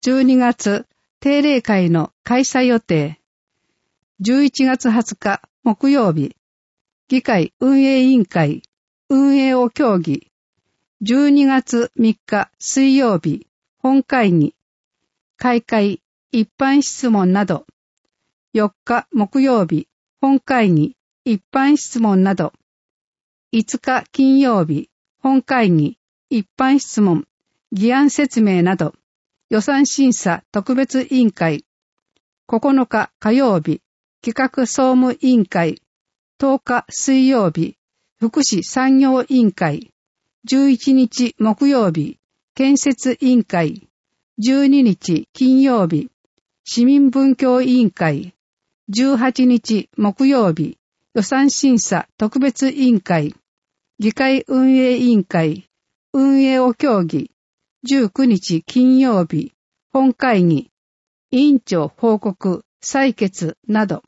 12月定例会の開催予定。11月20日木曜日、議会運営委員会運営を協議。12月3日水曜日本会議、開会一般質問など。4日木曜日本会議一般質問など。5日金曜日本会議一般質問、議案説明など。予算審査特別委員会。9日火曜日企画総務委員会。10日水曜日福祉産業委員会。11日木曜日建設委員会。12日金曜日市民文教委員会。18日木曜日予算審査特別委員会。議会運営委員会運営を協議。19日金曜日本会議委員長報告採決など。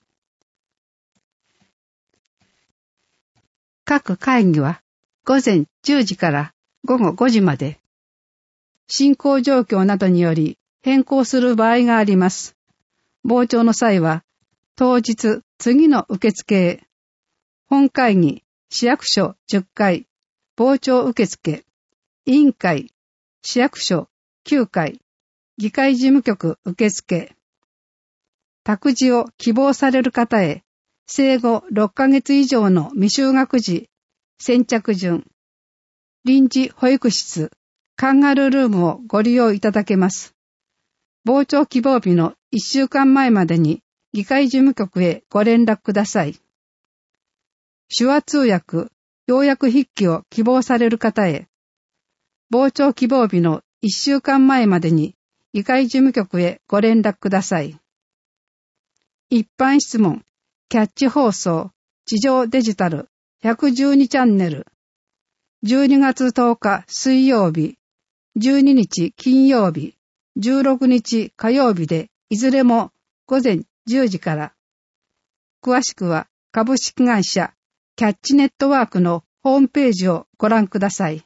各会議は午前10時から午後5時まで。進行状況などにより変更する場合があります。傍聴の際は当日次の受付へ。本会議市役所10階傍聴受付。委員会市役所9階議会事務局受付。託児を希望される方へ生後6ヶ月以上の未就学児先着順。臨時保育室カンガルールームをご利用いただけます。傍聴希望日の1週間前までに議会事務局へご連絡ください。手話通訳、要約筆記を希望される方へ傍聴希望日の1週間前までに議会事務局へご連絡ください。一般質問、キャッチ放送、地上デジタル、112チャンネル。12月10日水曜日、12日金曜日、16日火曜日でいずれも午前10時から。詳しくは株式会社キャッチネットワークのホームページをご覧ください。